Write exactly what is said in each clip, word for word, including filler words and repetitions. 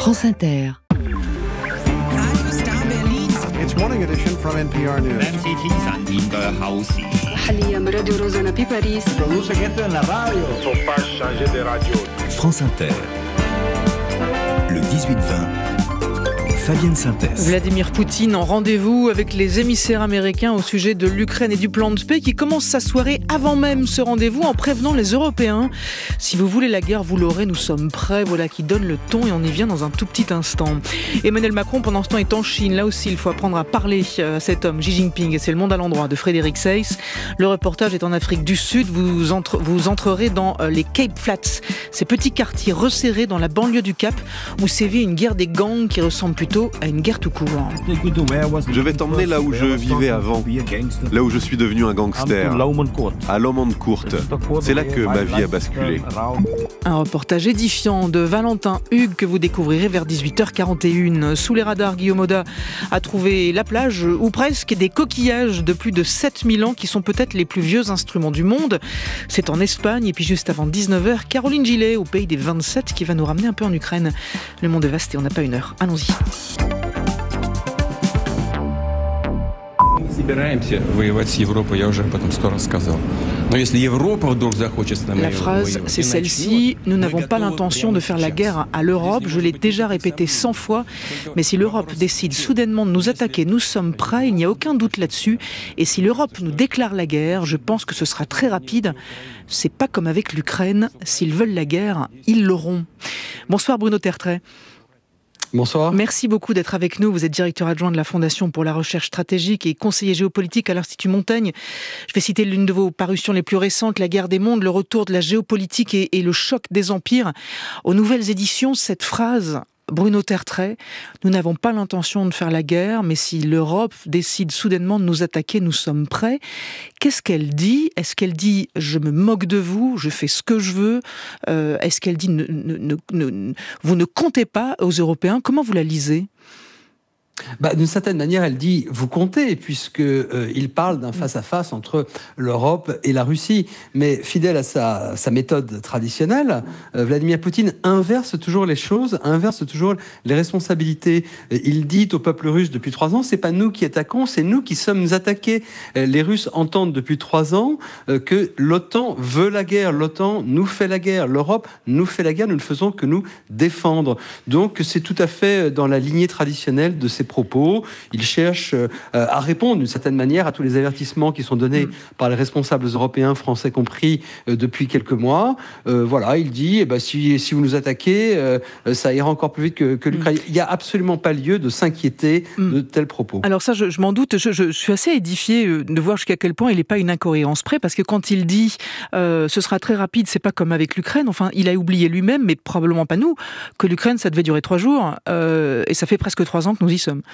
France Inter. It's morning edition from N P R News. Produce gente en la radio. France Inter. Le dix-huit vingt. Fabienne Synthèse. Vladimir Poutine en rendez-vous avec les émissaires américains au sujet de l'Ukraine et du plan de paix qui commence sa soirée avant même ce rendez-vous en prévenant les Européens. Si vous voulez la guerre, vous l'aurez, nous sommes prêts. Voilà qui donne le ton et on y vient dans un tout petit instant. Emmanuel Macron, pendant ce temps, est en Chine. Là aussi, il faut apprendre à parler à cet homme, Xi Jinping. Et c'est Le Monde à l'endroit de Frédéric Seyss. Le reportage est en Afrique du Sud. Vous, entre, vous entrerez dans les Cape Flats, ces petits quartiers resserrés dans la banlieue du Cap où sévit une guerre des gangs qui ressemble plutôt à une guerre tout court. Je vais t'emmener là où je vivais avant, là où je suis devenu un gangster, à Lomond Court. C'est là que ma vie a basculé. Un reportage édifiant de Valentin Hugues que vous découvrirez vers dix-huit heures quarante et une. Sous les radars, Guillaume Oda a trouvé la plage, ou presque, des coquillages de plus de sept mille ans qui sont peut-être les plus vieux instruments du monde. C'est en Espagne. Et puis juste avant dix-neuf heures, Caroline Gillet, au pays des vingt-sept, qui va nous ramener un peu en Ukraine. Le monde est vaste et on n'a pas une heure. Allons-y. La phrase, c'est celle-ci. Nous n'avons pas l'intention de faire la guerre à l'Europe. Je l'ai déjà répété cent fois. Mais si l'Europe décide soudainement de nous attaquer, nous sommes prêts. Il n'y a aucun doute là-dessus. Et si l'Europe nous déclare la guerre, je pense que ce sera très rapide. C'est pas comme avec l'Ukraine. S'ils veulent la guerre, ils l'auront. Bonsoir Bruno Tertrais. Bonsoir. Merci beaucoup d'être avec nous. Vous êtes directeur adjoint de la Fondation pour la recherche stratégique et conseiller géopolitique à l'Institut Montaigne. Je vais citer l'une de vos parutions les plus récentes, La guerre des mondes, le retour de la géopolitique et, et le choc des empires. Aux nouvelles éditions, cette phrase, Bruno Tertrais, nous n'avons pas l'intention de faire la guerre, mais si l'Europe décide soudainement de nous attaquer, nous sommes prêts. Qu'est-ce qu'elle dit ? Est-ce qu'elle dit « je me moque de vous, je fais ce que je veux » euh, Est-ce qu'elle dit ne, ne, ne, ne, « vous ne comptez pas aux Européens » Comment vous la lisez ? Bah, d'une certaine manière, elle dit « vous comptez », puisqu'il euh, parle d'un face-à-face entre l'Europe et la Russie. Mais fidèle à sa, sa méthode traditionnelle, euh, Vladimir Poutine inverse toujours les choses, inverse toujours les responsabilités. Il dit au peuple russe depuis trois ans « c'est pas nous qui attaquons, c'est nous qui sommes attaqués ». Les Russes entendent depuis trois ans euh, que l'OTAN veut la guerre, l'OTAN nous fait la guerre, l'Europe nous fait la guerre, nous ne faisons que nous défendre. Donc c'est tout à fait dans la lignée traditionnelle de ces propos. Il cherche euh, à répondre d'une certaine manière à tous les avertissements qui sont donnés mmh. par les responsables européens, français compris, euh, depuis quelques mois. Euh, voilà, il dit, eh ben, si, si vous nous attaquez, euh, ça ira encore plus vite que, que l'Ukraine. Mmh. Il n'y a absolument pas lieu de s'inquiéter mmh. de tels propos. Alors ça, je, je m'en doute, je, je, je suis assez édifié de voir jusqu'à quel point il n'est pas une incohérence près, parce que quand il dit euh, ce sera très rapide, c'est pas comme avec l'Ukraine, enfin, il a oublié lui-même, mais probablement pas nous, que l'Ukraine, ça devait durer trois jours, euh, et ça fait presque trois ans que nous y sommes.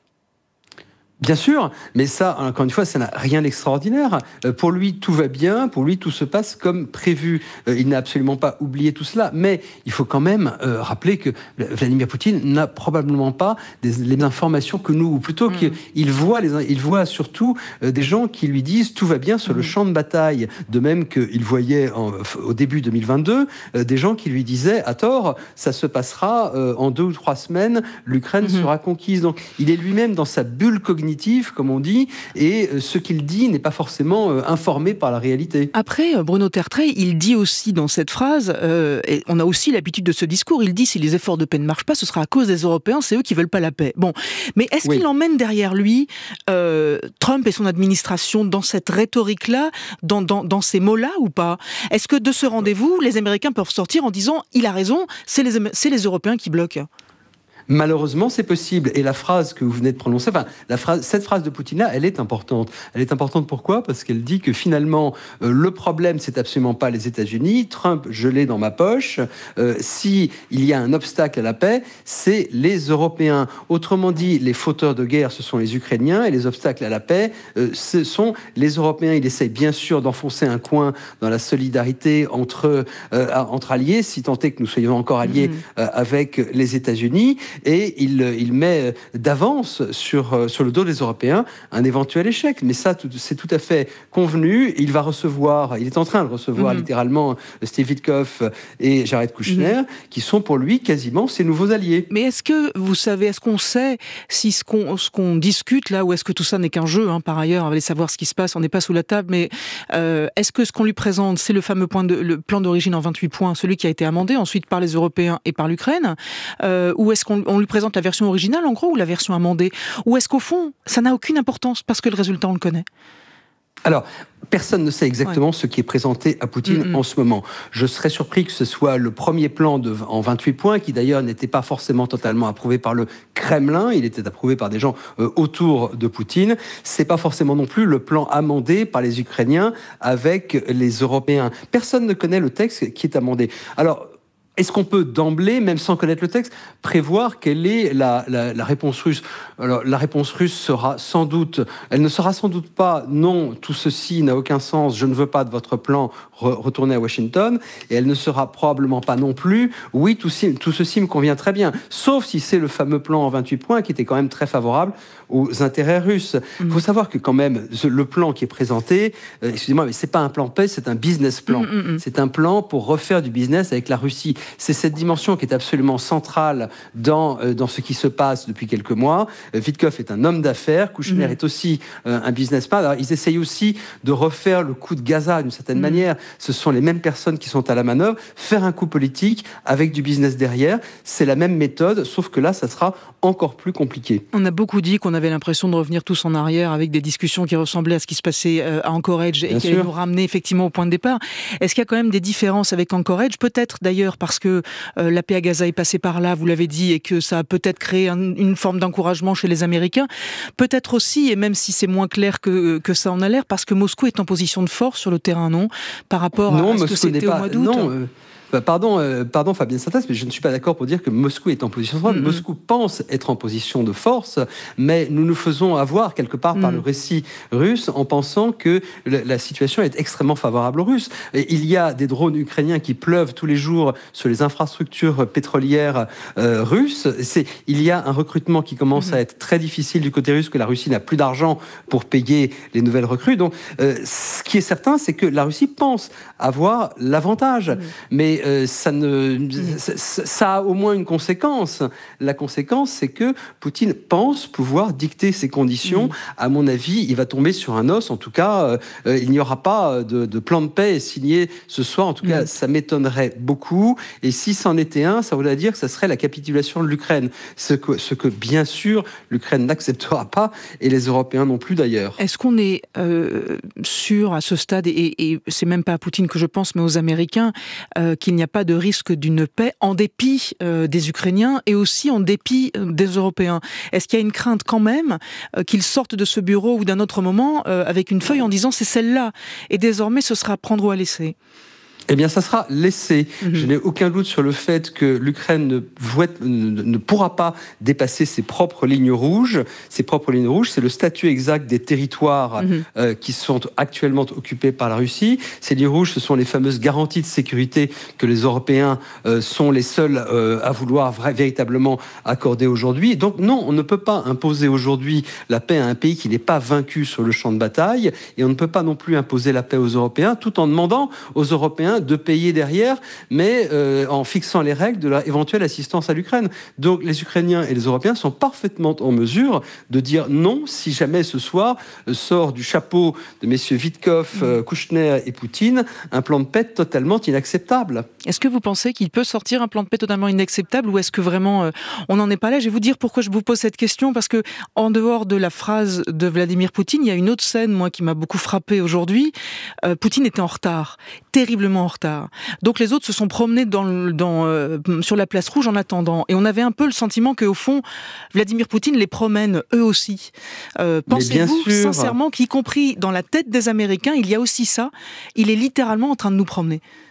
Bien sûr, mais ça, encore une fois, ça n'a rien d'extraordinaire. Euh, pour lui, tout va bien, pour lui, tout se passe comme prévu. Euh, il n'a absolument pas oublié tout cela, mais il faut quand même euh, rappeler que Vladimir Poutine n'a probablement pas des, les informations que nous, ou plutôt mmh. qu'il voit, les, il voit surtout euh, des gens qui lui disent tout va bien sur mmh. le champ de bataille, de même qu'il voyait en, au début deux mille vingt-deux euh, des gens qui lui disaient à tort, ça se passera euh, en deux ou trois semaines, l'Ukraine mmh. sera conquise. Donc, il est lui-même dans sa bulle cognitive, comme on dit, et ce qu'il dit n'est pas forcément informé par la réalité. Après, Bruno Tertrais, il dit aussi dans cette phrase, euh, et on a aussi l'habitude de ce discours, il dit si les efforts de paix ne marchent pas, ce sera à cause des Européens, c'est eux qui veulent pas la paix. Bon, mais est-ce oui. qu'il emmène derrière lui euh, Trump et son administration dans cette rhétorique-là, dans, dans, dans ces mots-là ou pas ? Est-ce que de ce rendez-vous, les Américains peuvent sortir en disant il a raison, c'est les, c'est les Européens qui bloquent ? Malheureusement, c'est possible. Et la phrase que vous venez de prononcer, enfin, la phrase, cette phrase de Poutine-là, elle est importante. Elle est importante pourquoi ? Parce qu'elle dit que finalement, euh, le problème, c'est absolument pas les États-Unis. Trump, je l'ai dans ma poche. Euh, si il y a un obstacle à la paix, c'est les Européens. Autrement dit, les fauteurs de guerre, ce sont les Ukrainiens, et les obstacles à la paix, euh, ce sont les Européens. Il essaye bien sûr d'enfoncer un coin dans la solidarité entre, euh, entre alliés, si tant est que nous soyons encore alliés mmh. euh, avec les États-Unis. et il, il met d'avance sur, sur le dos des Européens un éventuel échec. Mais ça, tout, c'est tout à fait convenu. Il va recevoir, il est en train de recevoir mmh. littéralement Steve Witkoff et Jared Kushner, mmh. qui sont pour lui quasiment ses nouveaux alliés. Mais est-ce que vous savez, est-ce qu'on sait si ce qu'on, ce qu'on discute là, ou est-ce que tout ça n'est qu'un jeu, hein, par ailleurs, on va aller savoir ce qui se passe, on n'est pas sous la table, mais euh, est-ce que ce qu'on lui présente, c'est le fameux point de, le plan d'origine en vingt-huit points, celui qui a été amendé ensuite par les Européens et par l'Ukraine, euh, ou est-ce qu'on on lui présente la version originale, en gros, ou la version amendée, ou est-ce qu'au fond, ça n'a aucune importance parce que le résultat, on le connaît? Alors, personne ne sait exactement ouais. ce qui est présenté à Poutine mm-hmm. en ce moment. Je serais surpris que ce soit le premier plan de, en vingt-huit points, qui d'ailleurs n'était pas forcément totalement approuvé par le Kremlin, il était approuvé par des gens euh, autour de Poutine. C'est pas forcément non plus le plan amendé par les Ukrainiens avec les Européens. Personne ne connaît le texte qui est amendé. Alors, est-ce qu'on peut d'emblée, même sans connaître le texte, prévoir quelle est la, la, la réponse russe? Alors, la réponse russe sera sans doute, elle ne sera sans doute pas « non, tout ceci n'a aucun sens, je ne veux pas de votre plan, re, retournez à Washington », et elle ne sera probablement pas non plus « oui, tout, tout ceci me convient très bien », sauf si c'est le fameux plan en vingt-huit points qui était quand même très favorable aux intérêts russes. Il mmh. faut savoir que quand même, le plan qui est présenté, euh, excusez-moi, mais c'est pas un plan paix, c'est un business plan. Mmh. C'est un plan pour refaire du business avec la Russie. C'est cette dimension qui est absolument centrale dans, euh, dans ce qui se passe depuis quelques mois. Euh, Witkoff est un homme d'affaires, Kushner mmh. est aussi euh, un businessman. Alors, ils essayent aussi de refaire le coup de Gaza d'une certaine mmh. manière. Ce sont les mêmes personnes qui sont à la manœuvre. Faire un coup politique avec du business derrière, c'est la même méthode, sauf que là, ça sera encore plus compliqué. On a beaucoup dit qu'on avait l'impression de revenir tous en arrière avec des discussions qui ressemblaient à ce qui se passait à Anchorage et Bien qui sûr. allaient nous ramener effectivement au point de départ. Est-ce qu'il y a quand même des différences avec Anchorage? Peut-être d'ailleurs parce que euh, la paix à Gaza est passée par là, vous l'avez dit, et que ça a peut-être créé un, une forme d'encouragement chez les Américains. Peut-être aussi, et même si c'est moins clair que, que ça en a l'air, parce que Moscou est en position de force sur le terrain, non? Par rapport non, à ce Moscou que c'était pas, au mois d'août. Non, euh... Pardon, euh, pardon Fabien Santas, mais je ne suis pas d'accord pour dire que Moscou est en position de force. Mm-hmm. Moscou pense être en position de force, mais nous nous faisons avoir quelque part mm. par le récit russe en pensant que la, la situation est extrêmement favorable aux Russes. Et il y a des drones ukrainiens qui pleuvent tous les jours sur les infrastructures pétrolières euh, russes. C'est, il y a un recrutement qui commence mm-hmm. à être très difficile du côté russe, que la Russie n'a plus d'argent pour payer les nouvelles recrues. Donc, euh, ce qui est certain, c'est que la Russie pense avoir l'avantage. Mm. Mais Euh, ça, ne, ça, ça a au moins une conséquence. La conséquence, c'est que Poutine pense pouvoir dicter ses conditions. Mmh. À mon avis, il va tomber sur un os. En tout cas, euh, il n'y aura pas de, de plan de paix signé ce soir. En tout mmh. cas, ça m'étonnerait beaucoup. Et si c'en était un, ça voudrait dire que ça serait la capitulation de l'Ukraine. Ce que, ce que bien sûr, l'Ukraine n'acceptera pas, et les Européens non plus d'ailleurs. Est-ce qu'on est euh, sûr à ce stade, et, et c'est même pas à Poutine que je pense, mais aux Américains, euh, qu'il n'y a pas de risque d'une paix en dépit euh, des Ukrainiens et aussi en dépit euh, des Européens? Est-ce qu'il y a une crainte quand même euh, qu'ils sortent de ce bureau ou d'un autre moment euh, avec une feuille en disant c'est celle-là et désormais ce sera à prendre ou à laisser? Eh bien, ça sera laissé. Mmh. Je n'ai aucun doute sur le fait que l'Ukraine ne, ne, ne pourra pas dépasser ses propres lignes rouges. Ses propres lignes rouges, c'est le statut exact des territoires mmh. euh, qui sont actuellement occupés par la Russie. Ces lignes rouges, ce sont les fameuses garanties de sécurité que les Européens euh, sont les seuls euh, à vouloir vra- véritablement accorder aujourd'hui. Donc non, on ne peut pas imposer aujourd'hui la paix à un pays qui n'est pas vaincu sur le champ de bataille, et on ne peut pas non plus imposer la paix aux Européens tout en demandant aux Européens de payer derrière, mais euh, en fixant les règles de l'éventuelle assistance à l'Ukraine. Donc les Ukrainiens et les Européens sont parfaitement en mesure de dire non si jamais ce soir euh, sort du chapeau de messieurs Witkoff, euh, Kushner et Poutine un plan de paix totalement inacceptable. Est-ce que vous pensez qu'il peut sortir un plan de paix totalement inacceptable, ou est-ce que vraiment euh, on n'en est pas là? Je vais vous dire pourquoi je vous pose cette question, parce que en dehors de la phrase de Vladimir Poutine, il y a une autre scène, moi, qui m'a beaucoup frappée aujourd'hui. Euh, Poutine était en retard, terriblement en retard. Donc les autres se sont promenés dans, dans, euh, sur la place rouge en attendant. Et on avait un peu le sentiment qu'au fond, Vladimir Poutine les promène eux aussi. Euh, pensez-vous sincèrement qu'y compris dans la tête des Américains, il y a aussi ça? Il est littéralement en train de nous promener.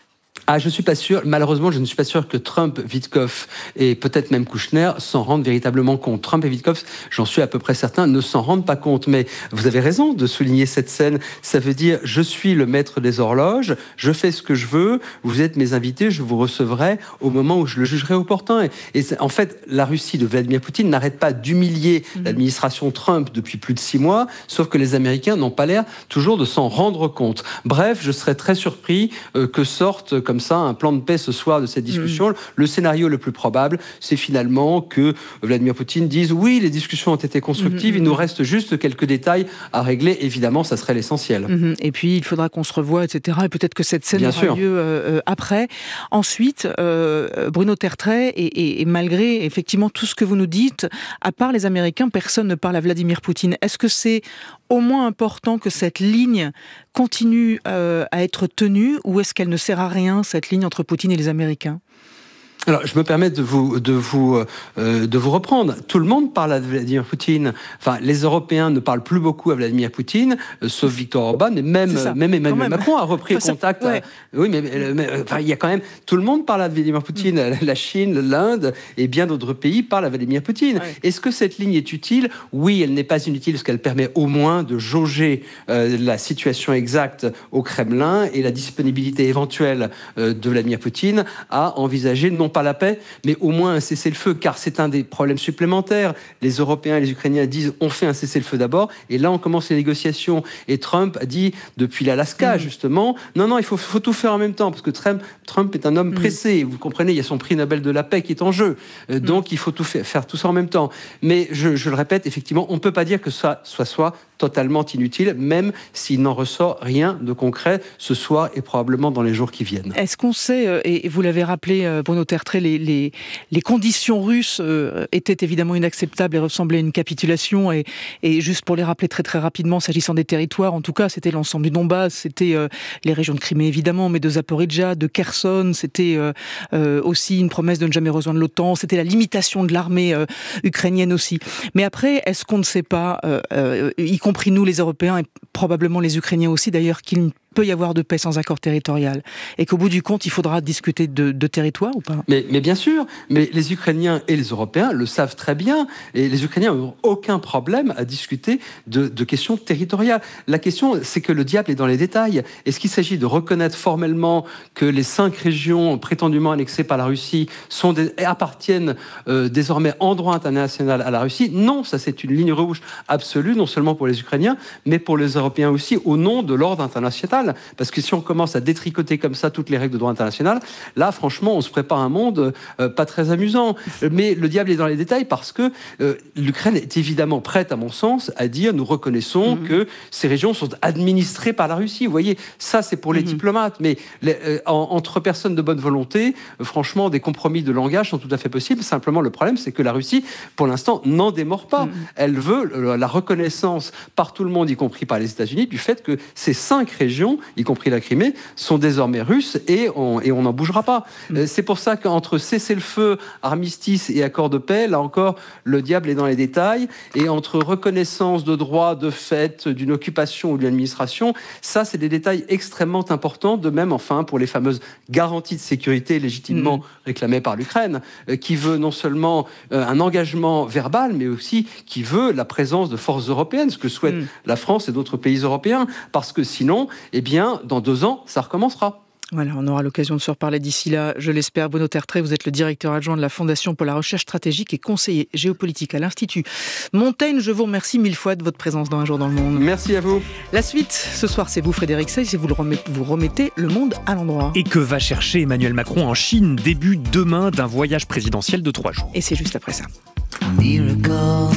Ah, je suis pas sûr. Malheureusement, je ne suis pas sûr que Trump, Witkoff et peut-être même Kouchner s'en rendent véritablement compte. Trump et Witkoff, j'en suis à peu près certain, ne s'en rendent pas compte. Mais vous avez raison de souligner cette scène. Ça veut dire, je suis le maître des horloges, je fais ce que je veux, vous êtes mes invités, je vous recevrai au moment où je le jugerai opportun. Et, et en fait, la Russie de Vladimir Poutine n'arrête pas d'humilier mmh. l'administration Trump depuis plus de six mois, sauf que les Américains n'ont pas l'air toujours de s'en rendre compte. Bref, je serais très surpris euh, que sorte comme ça un plan de paix ce soir de cette discussion. Mmh. Le scénario le plus probable, c'est finalement que Vladimir Poutine dise oui, les discussions ont été constructives, mmh. il nous reste juste quelques détails à régler. Évidemment, ça serait l'essentiel. Mmh. Et puis, il faudra qu'on se revoie, et cetera. Et peut-être que cette scène Bien aura sûr. lieu euh, après. Ensuite, euh, Bruno Tertrais, et, et, et malgré effectivement tout ce que vous nous dites, à part les Américains, personne ne parle à Vladimir Poutine. Est-ce que c'est au moins important que cette ligne continue euh, à être tenue, ou est-ce qu'elle ne sert à rien, cette ligne entre Poutine et les Américains ? Alors, je me permets de vous, de, vous, euh, de vous reprendre. Tout le monde parle à Vladimir Poutine. Enfin, les Européens ne parlent plus beaucoup à Vladimir Poutine, euh, sauf Viktor Orban, et même, même Emmanuel même. Macron a repris enfin, contact. Ça, ouais. à, oui, mais, mais enfin, il y a quand même... Tout le monde parle à Vladimir Poutine. Mm. La Chine, l'Inde et bien d'autres pays parlent à Vladimir Poutine. Ouais. Est-ce que cette ligne est utile ? Oui, elle n'est pas inutile, parce qu'elle permet au moins de jauger euh, la situation exacte au Kremlin et la disponibilité éventuelle euh, de Vladimir Poutine à envisager non pas la paix, mais au moins un cessez-le-feu, car c'est un des problèmes supplémentaires. Les Européens et les Ukrainiens disent on fait un cessez-le-feu d'abord, et là on commence les négociations. Et Trump a dit, depuis l'Alaska mmh. justement, non, non, il faut, faut tout faire en même temps, parce que Trump, Trump est un homme mmh. pressé, vous comprenez, il y a son prix Nobel de la paix qui est en jeu, euh, mmh. donc il faut tout faire, faire tout ça en même temps. Mais je, je le répète, effectivement, on ne peut pas dire que ça soit soit totalement inutile, même s'il n'en ressort rien de concret ce soir et probablement dans les jours qui viennent. Est-ce qu'on sait, et vous l'avez rappelé, Bruno Tertrais, les, les, les conditions russes étaient évidemment inacceptables et ressemblaient à une capitulation, et, et juste pour les rappeler très très rapidement, s'agissant des territoires, en tout cas, c'était l'ensemble du Donbass, c'était euh, les régions de Crimée évidemment, mais de Zaporijjia, de Kherson, c'était euh, euh, aussi une promesse de ne jamais rejoindre l'OTAN, c'était la limitation de l'armée euh, ukrainienne aussi. Mais après, est-ce qu'on ne sait pas, euh, euh, y compris nous les Européens et probablement les Ukrainiens aussi d'ailleurs, qu'il peut y avoir de paix sans accord territorial, et qu'au bout du compte, il faudra discuter de, de territoire ou pas ? mais, mais bien sûr, mais les Ukrainiens et les Européens le savent très bien, et les Ukrainiens n'ont aucun problème à discuter de, de questions territoriales. La question, c'est que le diable est dans les détails. Est-ce qu'il s'agit de reconnaître formellement que les cinq régions prétendument annexées par la Russie sont des, appartiennent euh, désormais en droit international à la Russie ? Non, ça c'est une ligne rouge absolue, non seulement pour les Ukrainiens, mais pour les Européens aussi, au nom de l'ordre international. Parce que si on commence à détricoter comme ça toutes les règles de droit international, là, franchement, on se prépare un monde euh, pas très amusant. Mais le diable est dans les détails, parce que euh, l'Ukraine est évidemment prête, à mon sens, à dire nous reconnaissons mmh. que ces régions sont administrées par la Russie. Vous voyez, ça, c'est pour les mmh. diplomates. Mais les, euh, en, entre personnes de bonne volonté, euh, franchement, des compromis de langage sont tout à fait possibles. Simplement, le problème, c'est que la Russie, pour l'instant, n'en démord pas. Mmh. Elle veut euh, la reconnaissance par tout le monde, y compris par les États-Unis, du fait que ces cinq régions, y compris la Crimée, sont désormais russes, et on et on n'en bougera pas. Mmh. C'est pour ça qu'entre cessez-le-feu, armistice et accord de paix, là encore, le diable est dans les détails, et entre reconnaissance de droit, de fait, d'une occupation ou d'une administration, ça, c'est des détails extrêmement importants, de même, enfin, pour les fameuses garanties de sécurité légitimement mmh. réclamées par l'Ukraine, euh, qui veut non seulement euh, un engagement verbal, mais aussi qui veut la présence de forces européennes, ce que souhaitent mmh. la France et d'autres pays européens, parce que sinon, eh bien, dans deux ans, ça recommencera. Voilà, on aura l'occasion de se reparler d'ici là, je l'espère. Bruno Tertrais, vous êtes le directeur adjoint de la Fondation pour la recherche stratégique et conseiller géopolitique à l'Institut Montaigne. Je vous remercie mille fois de votre présence dans Un jour dans le monde. Merci à vous. La suite, ce soir, c'est vous, Frédéric Seyss, et vous, le remettez, vous remettez le monde à l'endroit. Et que va chercher Emmanuel Macron en Chine, début demain d'un voyage présidentiel de trois jours. Et c'est juste après ça. Miracle.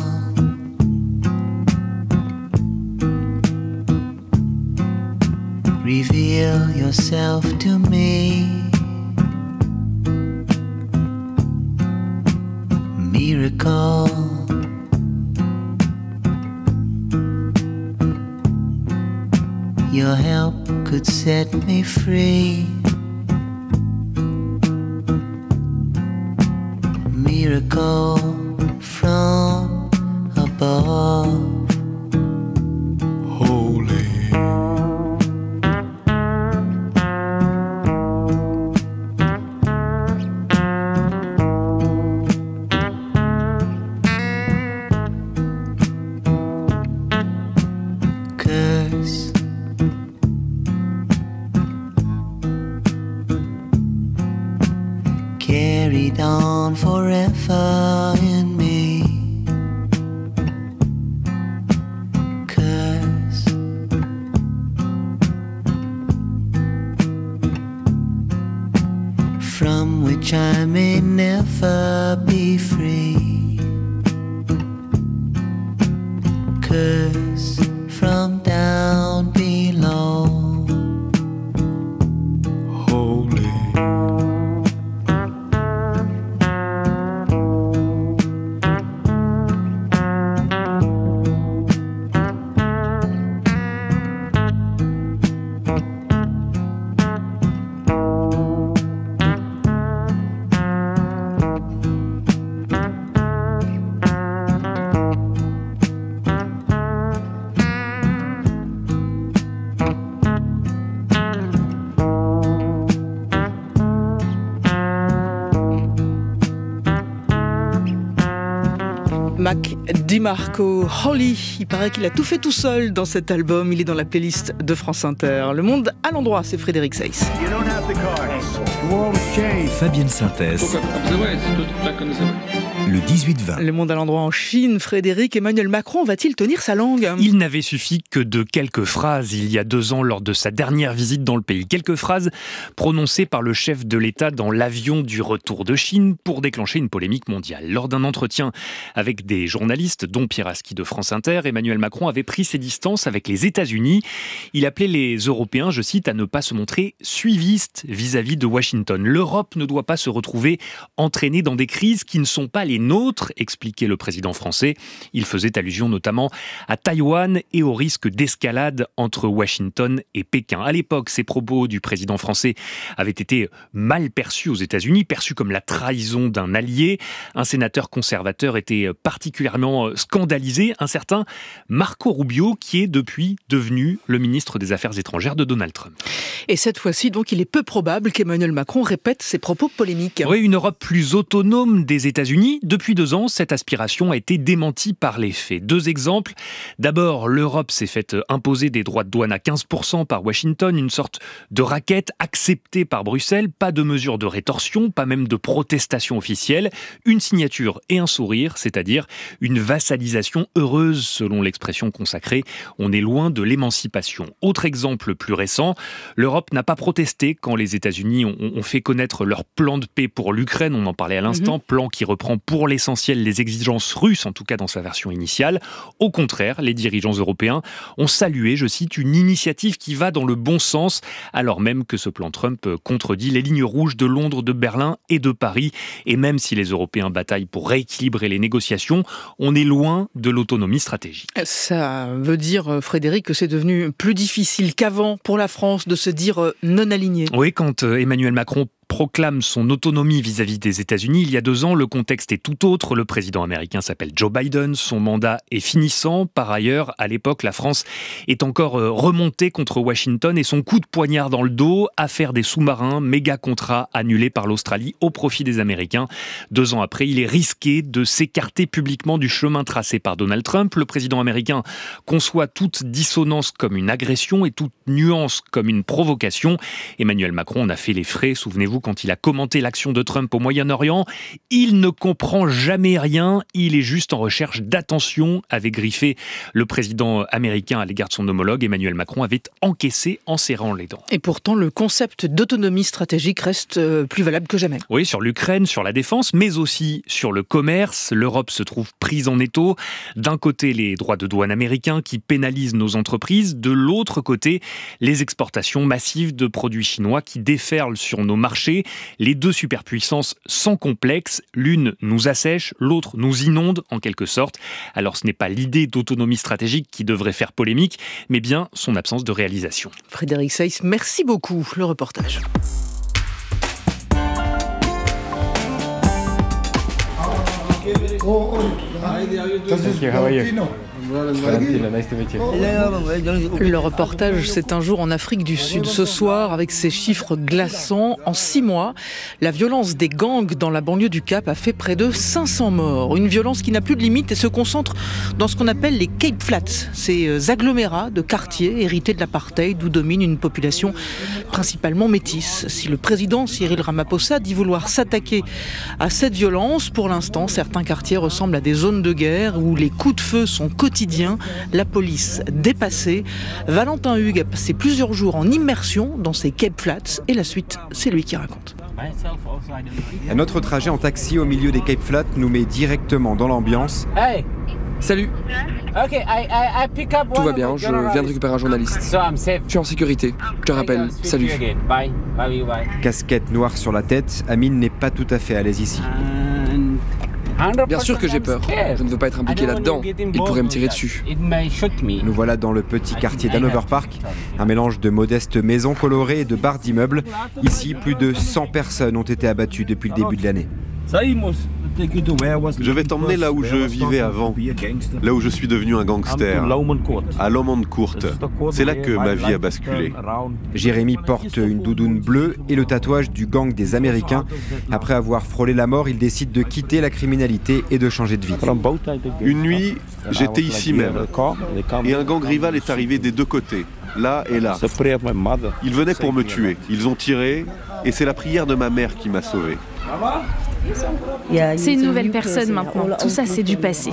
Reveal yourself to me. Miracle. Your help could set me free. Miracle from above. me. 'Cause from down below, holy, Mac DiMarco, Holly, il paraît qu'il a tout fait tout seul dans cet album, il est dans la playlist de France Inter. Le Monde à l'endroit, c'est Frédéric Seyss. Fabienne Synthèse. Le dix-huit vingt. Le Monde à l'endroit en Chine, Frédéric, Emmanuel Macron va-t-il tenir sa langue ? Il n'avait suffi que de quelques phrases il y a deux ans lors de sa dernière visite dans le pays. Quelques phrases prononcées par le chef de l'État dans l'avion du retour de Chine pour déclencher une polémique mondiale. Lors d'un entretien avec des journalistes, dont Pierre Aski de France Inter, Emmanuel Macron avait pris ses distances avec les États-Unis. Il appelait les Européens, je cite, à ne pas se montrer suivistes vis-à-vis de Washington. L'Europe ne doit pas se retrouver entraînée dans des crises qui ne sont pas les nôtres, expliquait le président français. Il faisait allusion notamment à Taïwan et au risque d'escalade entre Washington et Pékin. À l'époque, ces propos du président français avaient été mal perçus aux États-Unis, perçus comme la trahison d'un allié. Un sénateur conservateur était particulièrement scandalisé, un certain Marco Rubio, qui est depuis devenu le ministre des Affaires étrangères de Donald Trump. Et cette fois-ci, donc, il est peu probable qu'Emmanuel Macron répète ses propos polémiques. Oui, une Europe plus autonome des États-Unis. Depuis deux ans, cette aspiration a été démentie par les faits. Deux exemples. D'abord, l'Europe s'est faite imposer des droits de douane à quinze pour cent par Washington, une sorte de raquette acceptée par Bruxelles. Pas de mesures de rétorsion, pas même de protestation officielle. Une signature et un sourire, c'est-à-dire une vassalisation heureuse, selon l'expression consacrée. On est loin de l'émancipation. Autre exemple plus récent, l'Europe n'a pas protesté quand les États-Unis ont, ont fait connaître leur plan de paix pour l'Ukraine. On en parlait à l'instant, mmh. plan qui reprend pour l'essentiel les exigences russes, en tout cas dans sa version initiale. Au contraire, les dirigeants européens ont salué, je cite, une initiative qui va dans le bon sens, alors même que ce plan Trump contredit les lignes rouges de Londres, de Berlin et de Paris. Et même si les Européens bataillent pour rééquilibrer les négociations, on est loin de l'autonomie stratégique. Ça veut dire, Frédéric, que c'est devenu plus difficile qu'avant pour la France de se dire non aligné. Oui, quand Emmanuel Macron proclame son autonomie vis-à-vis des États-Unis. Il y a deux ans, le contexte est tout autre. Le président américain s'appelle Joe Biden. Son mandat est finissant. Par ailleurs, à l'époque, la France est encore remontée contre Washington et son coup de poignard dans le dos, affaire des sous-marins, méga contrat annulé par l'Australie au profit des Américains. Deux ans après, il est risqué de s'écarter publiquement du chemin tracé par Donald Trump. Le président américain conçoit toute dissonance comme une agression et toute nuance comme une provocation. Emmanuel Macron en a fait les frais, souvenez-vous, quand il a commenté l'action de Trump au Moyen-Orient. Il ne comprend jamais rien, il est juste en recherche d'attention, avait griffé le président américain à l'égard de son homologue. Emmanuel Macron avait encaissé en serrant les dents. Et pourtant, le concept d'autonomie stratégique reste plus valable que jamais. Oui, sur l'Ukraine, sur la défense, mais aussi sur le commerce. L'Europe se trouve prise en étau. D'un côté, les droits de douane américains qui pénalisent nos entreprises. De l'autre côté, les exportations massives de produits chinois qui déferlent sur nos marchés. Les deux superpuissances sans complexe, l'une nous assèche, l'autre nous inonde en quelque sorte. Alors ce n'est pas l'idée d'autonomie stratégique qui devrait faire polémique, mais bien son absence de réalisation. Frédéric Seyss, merci beaucoup. Le reportage. Thank you. How are you? Le reportage, c'est un jour en Afrique du Sud. Ce soir, avec ces chiffres glaçants, en six mois, la violence des gangs dans la banlieue du Cap a fait près de cinq cents morts. Une violence qui n'a plus de limite et se concentre dans ce qu'on appelle les Cape Flats, ces agglomérats de quartiers hérités de l'apartheid où domine une population principalement métisse. Si le président Cyril Ramaphosa dit vouloir s'attaquer à cette violence, pour l'instant, certains quartiers ressemblent à des zones de guerre où les coups de feu sont quotidiens. La police dépassée. Valentin Hugues a passé plusieurs jours en immersion dans ces Cape Flats et la suite, c'est lui qui raconte. Notre trajet en taxi au milieu des Cape Flats nous met directement dans l'ambiance. Hey. Salut. Okay, I, I, I pick up Tout va bien, je viens de récupérer un journaliste. So I'm safe. Je suis en sécurité. Je te rappelle. Salut. Bye. Bye, bye. Casquette noire sur la tête, Amine n'est pas tout à fait à l'aise ici. Bien sûr que j'ai peur. Je ne veux pas être impliqué là-dedans. Il pourrait me tirer dessus. Nous voilà dans le petit quartier d'Hanover Park, un mélange de modestes maisons colorées et de bars d'immeubles. Ici, plus de cent personnes ont été abattues depuis le début de l'année. Je vais t'emmener là où je vivais avant, là où je suis devenu un gangster, à Lomond Court. C'est là que ma vie a basculé. Jérémy porte une doudoune bleue et le tatouage du gang des Américains. Après avoir frôlé la mort, il décide de quitter la criminalité et de changer de vie. Une nuit, j'étais ici même, et un gang rival est arrivé des deux côtés, là et là. Ils venaient pour me tuer, ils ont tiré, et c'est la prière de ma mère qui m'a sauvé. C'est une nouvelle personne maintenant. Tout ça, c'est du passé.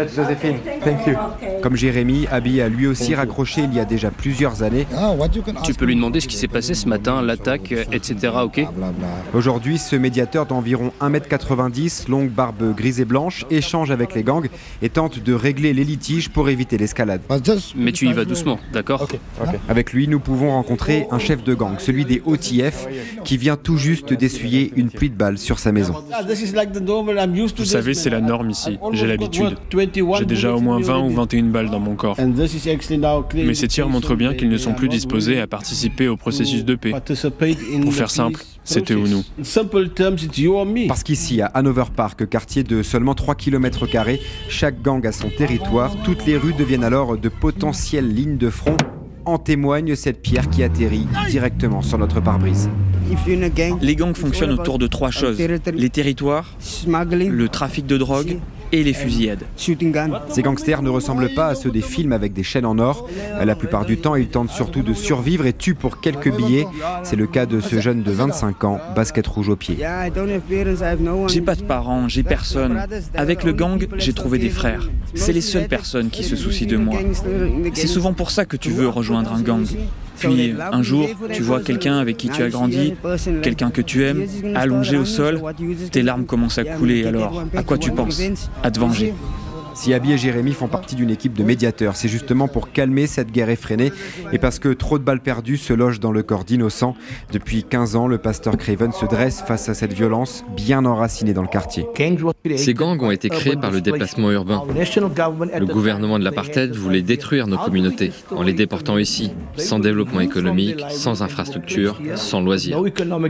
Comme Jérémy, Abby a lui aussi raccroché il y a déjà plusieurs années. Tu peux lui demander ce qui s'est passé ce matin, l'attaque, et cetera, ok ? Aujourd'hui, ce médiateur d'environ un mètre quatre-vingt-dix, longue barbe grise et blanche, échange avec les gangs et tente de régler les litiges pour éviter l'escalade. Mais tu y vas doucement, d'accord ? Avec lui, nous pouvons rencontrer un chef de gang, celui des O T F, qui vient tout juste d'essuyer une pluie de balles sur sa maison. Vous savez, c'est la norme ici. J'ai l'habitude. J'ai déjà au moins vingt ou vingt et une balles dans mon corps. Mais ces tirs montrent bien qu'ils ne sont plus disposés à participer au processus de paix. Pour faire simple, c'était ou nous. Parce qu'ici, à Hanover Park, quartier de seulement trois kilomètres carrés, chaque gang a son territoire. Toutes les rues deviennent alors de potentielles lignes de front. En témoigne cette pierre qui atterrit directement sur notre pare-brise. Les gangs fonctionnent autour de trois choses. Les territoires, le trafic de drogue et les fusillades. Ces gangsters ne ressemblent pas à ceux des films avec des chaînes en or. La plupart du temps, ils tentent surtout de survivre et tuent pour quelques billets. C'est le cas de ce jeune de vingt-cinq ans, basket rouge au pied. J'ai pas de parents, j'ai personne. Avec le gang, j'ai trouvé des frères. C'est les seules personnes qui se soucient de moi. C'est souvent pour ça que tu veux rejoindre un gang. Puis un jour, tu vois quelqu'un avec qui tu as grandi, quelqu'un que tu aimes, allongé au sol, tes larmes commencent à couler, alors à quoi tu penses ? À te venger. Si Abby et Jérémy font partie d'une équipe de médiateurs, c'est justement pour calmer cette guerre effrénée et parce que trop de balles perdues se logent dans le corps d'innocents. Depuis quinze ans, le pasteur Craven se dresse face à cette violence bien enracinée dans le quartier. Ces gangs ont été créés par le déplacement urbain. Le gouvernement de l'apartheid voulait détruire nos communautés en les déportant ici, sans développement économique, sans infrastructure, sans loisirs.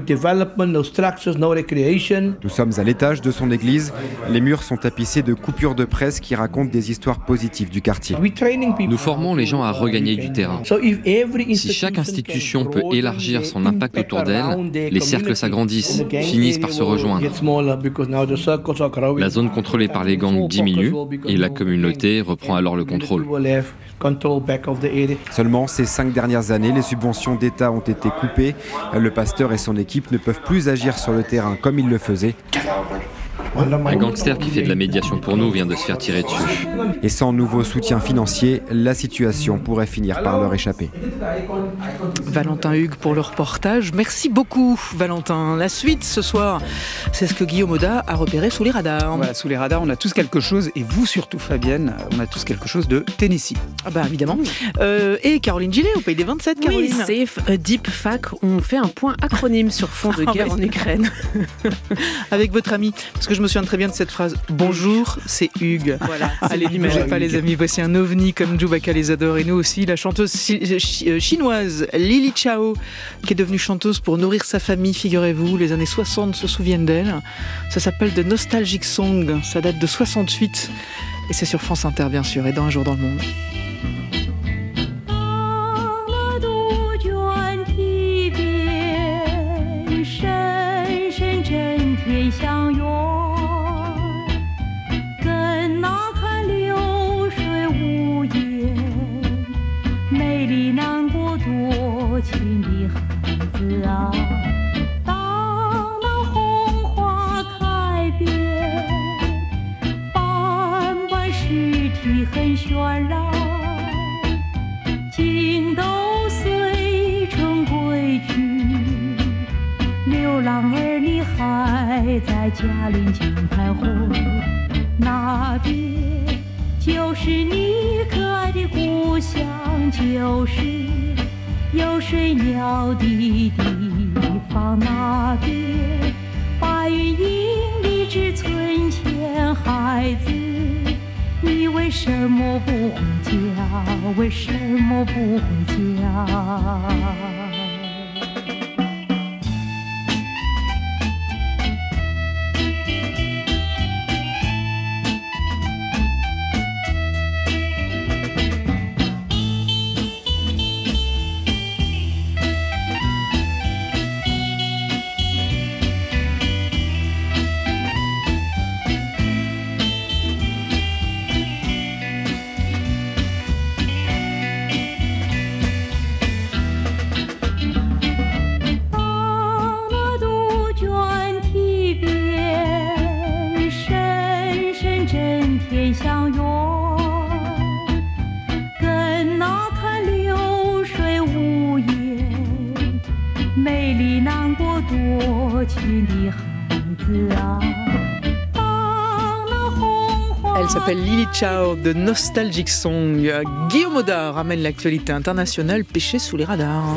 Nous sommes à l'étage de son église. Les murs sont tapissés de coupures de presse qui racontent des histoires positives du quartier. Nous formons les gens à regagner du terrain. Si chaque institution peut élargir son impact autour d'elle, les cercles s'agrandissent, finissent par se rejoindre. La zone contrôlée par les gangs diminue et la communauté reprend alors le contrôle. Seulement, ces cinq dernières années, les subventions d'État ont été coupées. Le pasteur et son équipe ne peuvent plus agir sur le terrain comme ils le faisaient. Un gangster qui fait de la médiation pour nous vient de se faire tirer dessus. Et sans nouveau soutien financier, la situation pourrait finir par leur échapper. Valentin Hugues pour le reportage. Merci beaucoup, Valentin. La suite ce soir, c'est ce que Guillaume Audat a repéré sous les radars. Voilà, sous les radars, on a tous quelque chose, et vous surtout, Fabienne, on a tous quelque chose de Tennessee. Ah bah évidemment. Euh, et Caroline Gillet, au pays des vingt-sept, Caroline. Oui, Safe a Deep Fac, on fait un point acronyme sur fond de guerre en Ukraine. Avec votre ami, parce que je me souviens très bien de cette phrase. Bonjour, c'est Hugues. Voilà. Allez, n'imagez pas les amis, voici un ovni comme Chewbacca les adore et nous aussi, la chanteuse chinoise Lily Chao, qui est devenue chanteuse pour nourrir sa famille, figurez-vous, les années soixante se souviennent d'elle. Ça s'appelle The Nostalgic Song, ça date de soixante-huit et c'est sur France Inter bien sûr et dans Un jour dans le monde. 浪儿。 在嘉陵江畔后，那边就是你可爱的故乡，就是有水鸟的地方，那边白云映荔枝村前，孩子你为什么不回家？为什么不回家？ Elle s'appelle Lily Chao de Nostalgic Song. Guillaume Audard ramène l'actualité internationale pêchée sous les radars.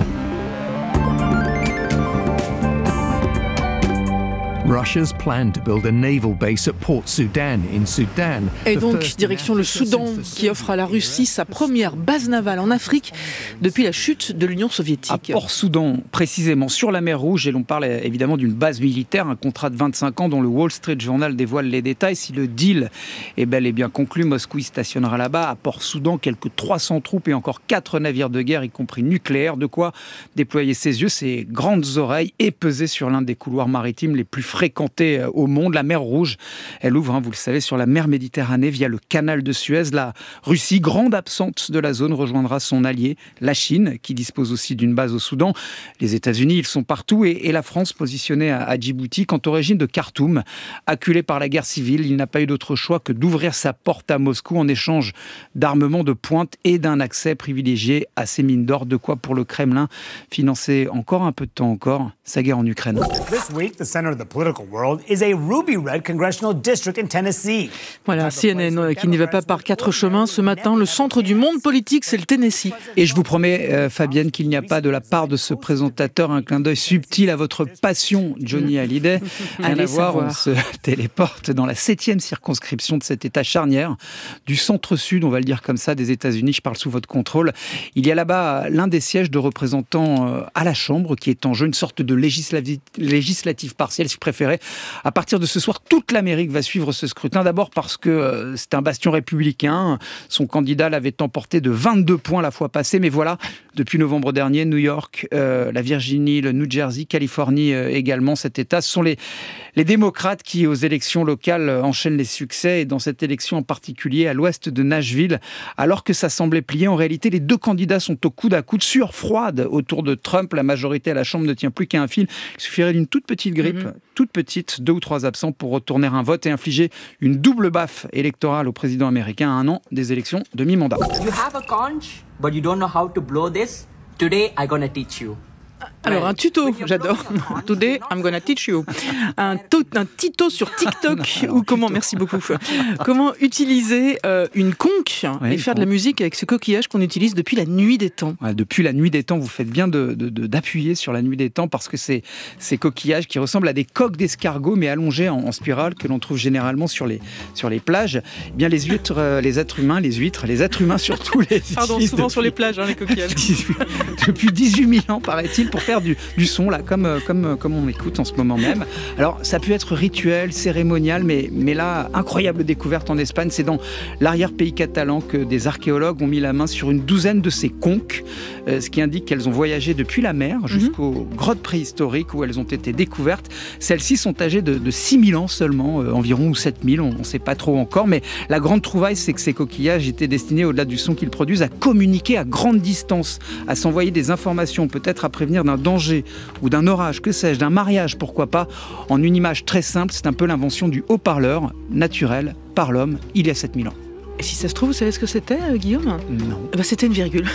Russia's plan to build a naval base at Port Sudan in Sudan. Et donc, direction le Soudan, qui offre à la Russie sa première base navale en Afrique depuis la chute de l'Union soviétique. À Port-Soudan, précisément, sur la mer Rouge, et l'on parle évidemment d'une base militaire, un contrat de vingt-cinq ans dont le Wall Street Journal dévoile les détails. Si le deal est bel et bien conclu, Moscou y stationnera là-bas, à Port-Soudan, quelques trois cents troupes et encore quatre navires de guerre, y compris nucléaires, de quoi déployer ses yeux, ses grandes oreilles et peser sur l'un des couloirs maritimes les plus fréquentée au monde, la mer Rouge. Elle ouvre, hein, vous le savez, sur la mer Méditerranée via le canal de Suez. La Russie, grande absente de la zone, rejoindra son allié, la Chine, qui dispose aussi d'une base au Soudan. Les États-Unis, ils sont partout, et, et la France, positionnée à, à Djibouti. Quant au régime de Khartoum, acculé par la guerre civile, il n'a pas eu d'autre choix que d'ouvrir sa porte à Moscou en échange d'armements de pointe et d'un accès privilégié à ses mines d'or. De quoi pour le Kremlin financer encore un peu de temps encore sa guerre en Ukraine. This week, the center of the political world is a ruby red congressional district in Tennessee. Voilà, C N N qui n'y va pas par quatre chemins. Ce matin, le centre du monde politique, c'est le Tennessee. Et je vous promets, euh, Fabienne, qu'il n'y a pas de la part de ce présentateur un clin d'œil subtil à votre passion, Johnny Hallyday. Rien à voir, on se téléporte dans la septième circonscription de cet état charnière du centre-sud, on va le dire comme ça, des États-Unis. Je parle sous votre contrôle. Il y a là-bas l'un des sièges de représentants à la Chambre qui est en jeu, une sorte de législative, législative partielle, si vous préférez. À partir de ce soir, toute l'Amérique va suivre ce scrutin. D'abord parce que euh, c'est un bastion républicain. Son candidat l'avait emporté de vingt-deux points la fois passée. Mais voilà, depuis novembre dernier, New York, euh, la Virginie, le New Jersey, Californie euh, également, cet État, ce sont les, les démocrates qui, aux élections locales, euh, enchaînent les succès. Et dans cette élection en particulier, à l'ouest de Nashville, alors que ça semblait plier, en réalité, les deux candidats sont au coude à coude, sueur froide autour de Trump. La majorité à la Chambre ne tient plus qu'à un fil. Il suffirait d'une toute petite grippe, mmh. toute petite, deux ou trois absents pour retourner un vote et infliger une double baffe électorale au président américain à un an des élections de mi-mandat. You have a conch, but you don't know how to blow this. Today, I'm gonna teach you. Alors, un tuto, j'adore. Today, I'm gonna teach you. Un, to- un tuto sur TikTok, ou comment, merci beaucoup, comment utiliser euh, une conque ouais, et faire de la musique avec ce coquillage qu'on utilise depuis la nuit des temps. Ouais, depuis la nuit des temps, vous faites bien de, de, de, d'appuyer sur la nuit des temps, parce que c'est ces coquillages qui ressemblent à des coques d'escargot, mais allongés en, en spirale, que l'on trouve généralement sur les, sur les plages. Eh bien, les huîtres, euh, les êtres humains, les huîtres, les êtres humains surtout, les Pardon, souvent sur les plages, hein, les coquillages. Depuis dix-huit mille ans, paraît-il, pour faire Du, du son, là, comme, comme, comme on écoute en ce moment même. Alors, ça peut être rituel, cérémonial, mais, mais là, incroyable découverte en Espagne. C'est dans l'arrière-pays catalan que des archéologues ont mis la main sur une douzaine de ces conques, euh, ce qui indique qu'elles ont voyagé depuis la mer jusqu'aux mm-hmm. grottes préhistoriques où elles ont été découvertes. Celles-ci sont âgées de, de six mille ans seulement, euh, environ, ou sept mille, on ne sait pas trop encore, mais la grande trouvaille, c'est que ces coquillages étaient destinés, au-delà du son qu'ils produisent, à communiquer à grande distance, à s'envoyer des informations, peut-être à prévenir d'un danger ou d'un orage, que sais-je, d'un mariage, pourquoi pas, en une image très simple. C'est un peu l'invention du haut-parleur naturel par l'homme il y a sept mille ans. Et si ça se trouve, vous savez ce que c'était, euh, Guillaume ? Non. Eh ben, c'était une virgule.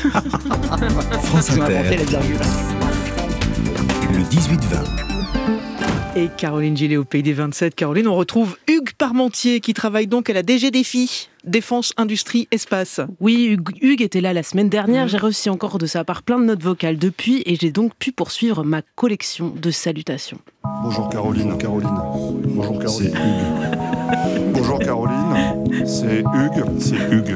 France Inter. Le dix-huit vingt. Et Caroline Gillet au Pays des vingt-sept. Caroline, on retrouve Hugues Parmentier qui travaille donc à la D G Défi, Défense, Industrie, Espace. Oui, Hugues, Hugues était là la semaine dernière. J'ai reçu encore de sa part plein de notes vocales depuis et j'ai donc pu poursuivre ma collection de salutations. Bonjour Caroline, Caroline. Bonjour Caroline. C'est Hugues. Bonjour Caroline, c'est Hugues. C'est Hugues.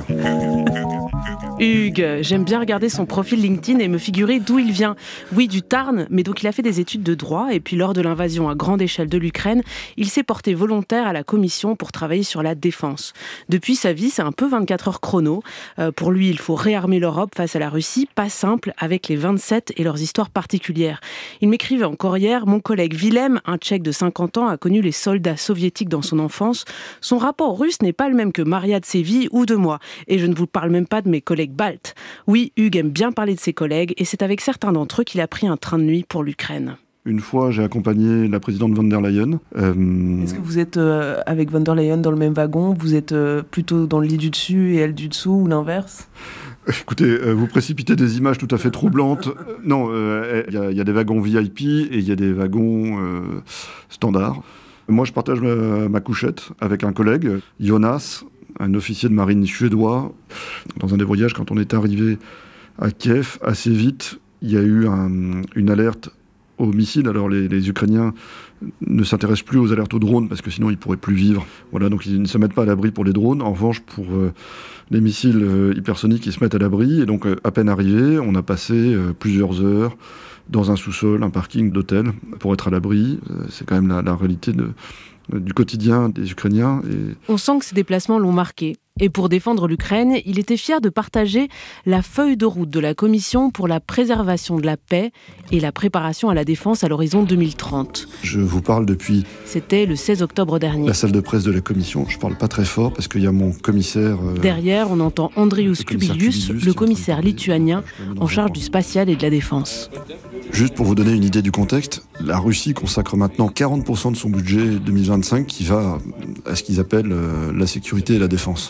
Hugues, j'aime bien regarder son profil LinkedIn et me figurer d'où il vient. Oui, du Tarn, mais donc il a fait des études de droit et puis lors de l'invasion à grande échelle de l'Ukraine, il s'est porté volontaire à la commission pour travailler sur la défense. Depuis, sa vie, c'est un peu vingt-quatre heures chrono. Euh, pour lui, il faut réarmer l'Europe face à la Russie, pas simple, avec les vingt-sept et leurs histoires particulières. Il m'écrivait encore hier, mon collègue Willem, un Tchèque de cinquante ans, a connu les soldats soviétiques dans son enfance. Son rapport aux Russes n'est pas le même que Maria de Séville ou de moi. Et je ne vous parle même pas de mes collègues baltes. Oui, Hugues aime bien parler de ses collègues et c'est avec certains d'entre eux qu'il a pris un train de nuit pour l'Ukraine. Une fois, j'ai accompagné la présidente von der Leyen. Euh... Est-ce que vous êtes euh, avec von der Leyen dans le même wagon ? Vous êtes euh, plutôt dans le lit du dessus et elle du dessous ou l'inverse ? Écoutez, euh, vous précipitez des images tout à fait troublantes. Non, il euh, y, y a des wagons V I P et il y a des wagons euh, standards. Moi, je partage ma, ma couchette avec un collègue, Jonas, un officier de marine suédois. Dans un des voyages, quand on est arrivé à Kiev, assez vite, il y a eu un, une alerte aux missiles. Alors les, les Ukrainiens ne s'intéressent plus aux alertes aux drones parce que sinon ils ne pourraient plus vivre. Voilà, donc ils ne se mettent pas à l'abri pour les drones. En revanche, pour euh, les missiles euh, hypersoniques, ils se mettent à l'abri. Et donc, euh, à peine arrivés, on a passé euh, plusieurs heures dans un sous-sol, un parking d'hôtel, pour être à l'abri. Euh, c'est quand même la, la réalité de, euh, du quotidien des Ukrainiens. Et... On sent que ces déplacements l'ont marqué. Et pour défendre l'Ukraine, il était fier de partager la feuille de route de la Commission pour la préservation de la paix et la préparation à la défense à l'horizon deux mille trente. Je vous parle depuis... C'était le seize octobre dernier. La salle de presse de la Commission. Je ne parle pas très fort parce qu'il y a mon commissaire... Euh... Derrière, on entend Andrius Kubilius, le commissaire lituanien en charge du spatial et de la défense. Juste pour vous donner une idée du contexte, la Russie consacre maintenant quarante pour cent de son budget deux mille vingt-cinq qui va à ce qu'ils appellent euh, la sécurité et la défense.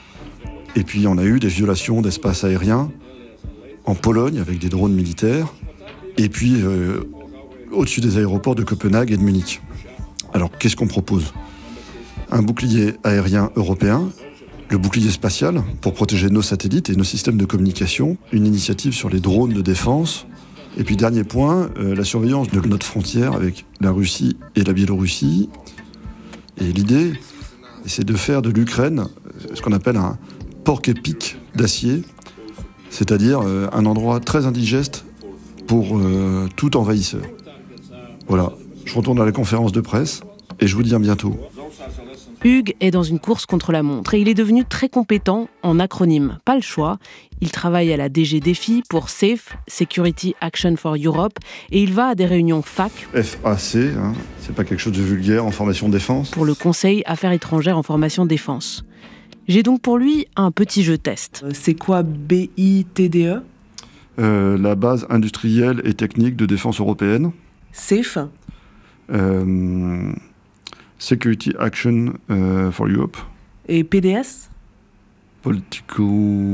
Et puis on a eu des violations d'espace aérien en Pologne avec des drones militaires, et puis euh, au-dessus des aéroports de Copenhague et de Munich. Alors qu'est-ce qu'on propose ? Un bouclier aérien européen, le bouclier spatial pour protéger nos satellites et nos systèmes de communication, une initiative sur les drones de défense, et puis dernier point, euh, la surveillance de notre frontière avec la Russie et la Biélorussie. Et l'idée, c'est de faire de l'Ukraine ce qu'on appelle un porc-épic d'acier, c'est-à-dire euh, un endroit très indigeste pour euh, tout envahisseur. Voilà, je retourne à la conférence de presse et je vous dis à bientôt. Hugues est dans une course contre la montre et il est devenu très compétent en acronymes. Pas le choix, il travaille à la D G Défi pour Safe, Security Action for Europe, et il va à des réunions F A C. F A C, hein, c'est pas quelque chose de vulgaire en formation défense. Pour le Conseil Affaires étrangères en formation défense. J'ai donc pour lui un petit jeu test. C'est quoi B I T D E ? euh, La base industrielle et technique de défense européenne. Safe euh, Security Action uh, for Europe. Et P D S ? Politico...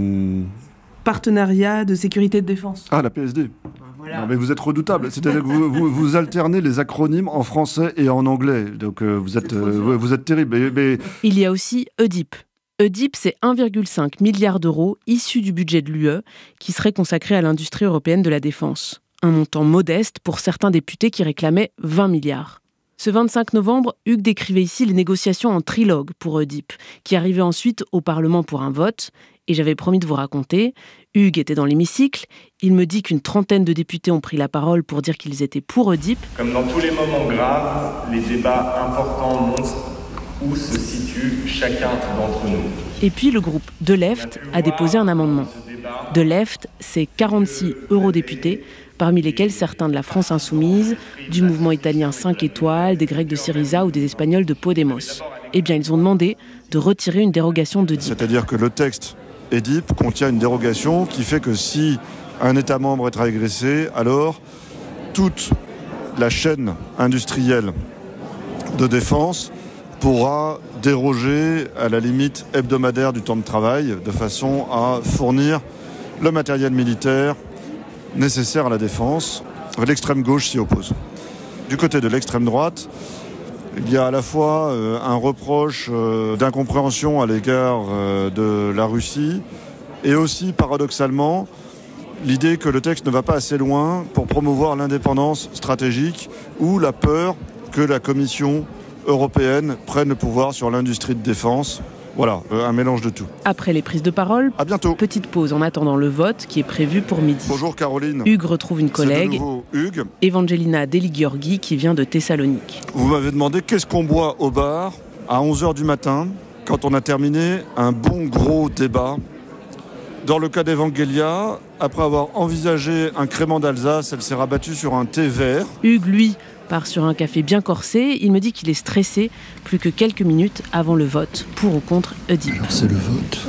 Partenariat de sécurité de défense. Ah, la P S D. Voilà. Non, mais vous êtes redoutable. C'est-à-dire que vous, vous, vous alternez les acronymes en français et en anglais. Donc euh, vous êtes, euh, vous, vous êtes terrible. Mais, mais... Il y a aussi E D I P. E D I P, c'est un virgule cinq milliard d'euros issus du budget de l'U E qui serait consacré à l'industrie européenne de la défense. Un montant modeste pour certains députés qui réclamaient vingt milliards. Ce vingt-cinq novembre, Hugues décrivait ici les négociations en trilogue pour E D I P, qui arrivaient ensuite au Parlement pour un vote. Et j'avais promis de vous raconter, Hugues était dans l'hémicycle, il me dit qu'une trentaine de députés ont pris la parole pour dire qu'ils étaient pour E D I P. Comme dans tous les moments graves, les débats importants montrent où se situe chacun d'entre nous. Et puis le groupe De Left a déposé un amendement. De Left, c'est quarante-six eurodéputés, parmi lesquels certains de la France Insoumise, du mouvement italien cinq étoiles, des Grecs de Syriza ou des Espagnols de Podemos. Eh bien, ils ont demandé de retirer une dérogation d'E D I P. C'est-à-dire que le texte E D I P contient une dérogation qui fait que si un État membre est agressé, alors toute la chaîne industrielle de défense pourra déroger à la limite hebdomadaire du temps de travail de façon à fournir le matériel militaire nécessaire à la défense. L'extrême gauche s'y oppose. du côté de l'extrême droite, il y a à la fois euh, un reproche euh, d'incompréhension à l'égard euh, de la Russie et aussi, paradoxalement, l'idée que le texte ne va pas assez loin pour promouvoir l'indépendance stratégique ou la peur que la Commission européenne prenne le pouvoir sur l'industrie de défense. Voilà, euh, un mélange de tout. Après les prises de parole, à bientôt. Petite pause en attendant le vote qui est prévu pour midi. Bonjour Caroline. Hugues retrouve une collègue, C'est de nouveau Hugues. Evangelina Deli-Gheorghi, qui vient de Thessalonique. Vous m'avez demandé qu'est-ce qu'on boit au bar à onze heures du matin quand on a terminé un bon gros débat. Dans le cas d'Evangelia, après avoir envisagé un crément d'Alsace, elle s'est rabattue sur un thé vert. Hugues, lui, part sur un café bien corsé. Il me dit qu'il est stressé plus que quelques minutes avant le vote, pour ou contre Ödip. Alors c'est le vote.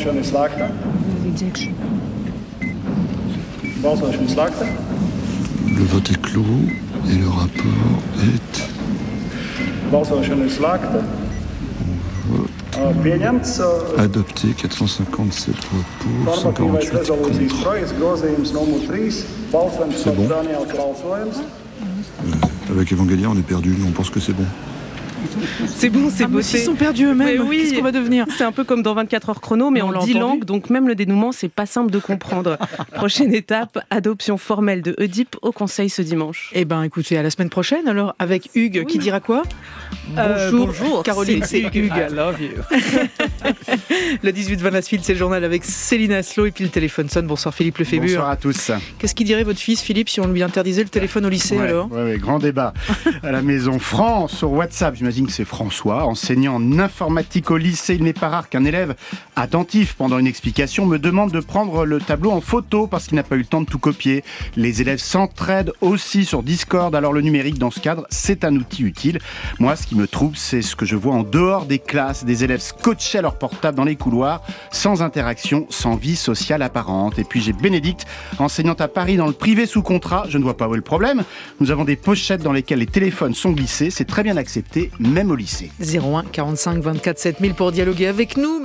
Le vote est clos et le rapport est... Adopté, quatre cent cinquante-sept voix pour, cent quarante-huit contre. C'est bon. Euh, avec Evangelia, on est perdu, on pense que c'est bon. C'est bon, c'est ah, bossé. Ils sont perdus eux-mêmes. Oui, qu'est-ce qu'on va devenir? C'est un peu comme dans vingt-quatre heures chrono, mais, mais en dix langues, donc même le dénouement, c'est pas simple de comprendre. Prochaine étape, adoption formelle de Ödip au Conseil ce dimanche. Eh ben, écoutez, à la semaine prochaine, alors, avec Hugues, oui. Qui dira quoi? euh, Bonjour, bonjour, Caroline, c'est, c'est Hugues. I love you. Le dix-huit vingt Nasfield, c'est le journal avec Céline Aslo, et puis le téléphone sonne. Bonsoir Philippe Lefébure. Bonsoir à tous. Qu'est-ce qu'il dirait votre fils, Philippe, si on lui interdisait le téléphone au lycée, ouais, alors ouais, ouais, grand débat. À la maison, France, sur WhatsApp, j'imagine que c'est François. Enseignant en informatique au lycée, il n'est pas rare qu'un élève attentif pendant une explication me demande de prendre le tableau en photo parce qu'il n'a pas eu le temps de tout copier. Les élèves s'entraident aussi sur Discord, alors le numérique dans ce cadre, c'est un outil utile. Moi, ce qui me trouble, c'est ce que je vois en dehors des classes, des élèves scotchés à leur portable dans les couloirs, sans interaction, sans vie sociale apparente. Et puis j'ai Bénédicte, enseignante à Paris dans le privé sous contrat, je ne vois pas où est le problème. Nous avons des pochettes dans lesquelles les téléphones sont glissés, c'est très bien accepté, même au lycée. zéro un quarante-cinq vingt-quatre sept mille pour dialoguer avec nous.